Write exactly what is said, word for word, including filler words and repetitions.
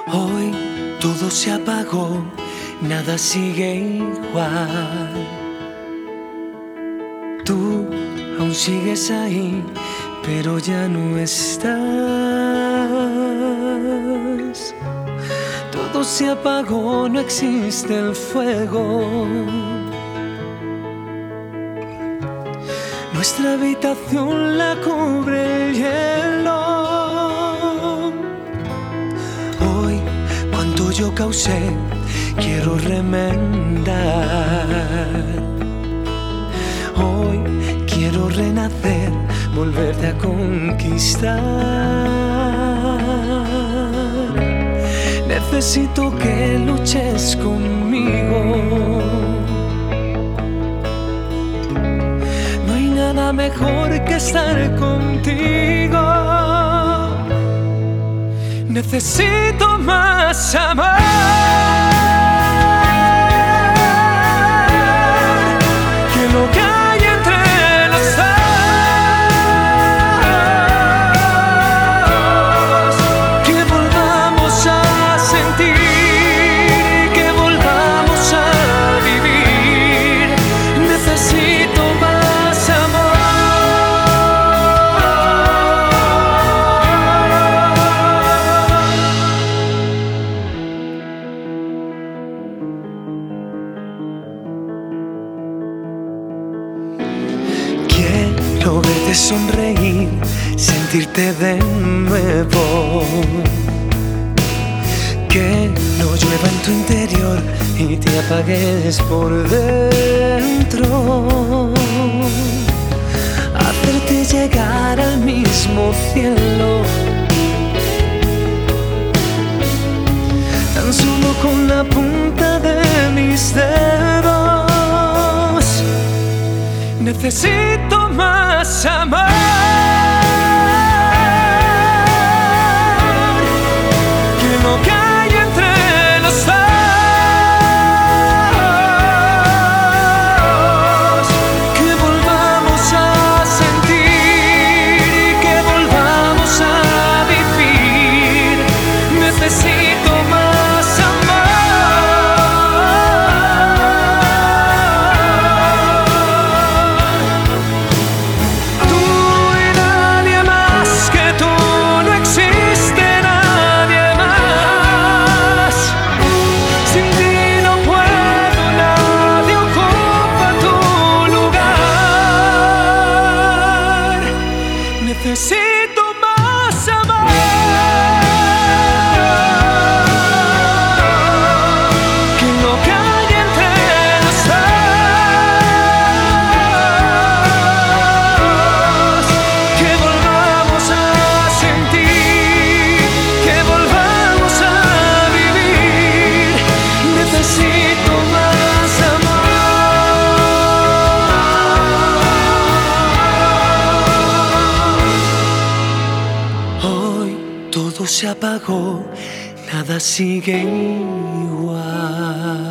Hoy todo se apagó, nada sigue igual. Tú aún sigues ahí, pero ya no estás. Todo se apagó, no existe el fuego. Nuestra habitación la cubre el hielo. Hoy, cuanto yo causé, quiero remendar. Hoy quiero renacer, volverte a conquistar. Necesito que luches conmigo. No hay nada mejor que estar contigo. Necesito más amor. Que lo que hay entre los dos, que volvamos a sentir, que volvamos a vivir. Necesito más amor. Quiero verte sonreír, sentirte de nuevo. Que no llueva en tu interior y te apagues por dentro. Hacerte llegar al mismo cielo, tan solo con la punta de mis dedos. Necesito más amor. Que lo que hay entre los dos, que volvamos a sentir, que volvamos a vivir. Necesito más amor. Necesito más amor. Que lo que hay entre los dos, que volvamos a sentir, que volvamos a vivir. Necesito más amor. Todo se apagó, nada sigue igual.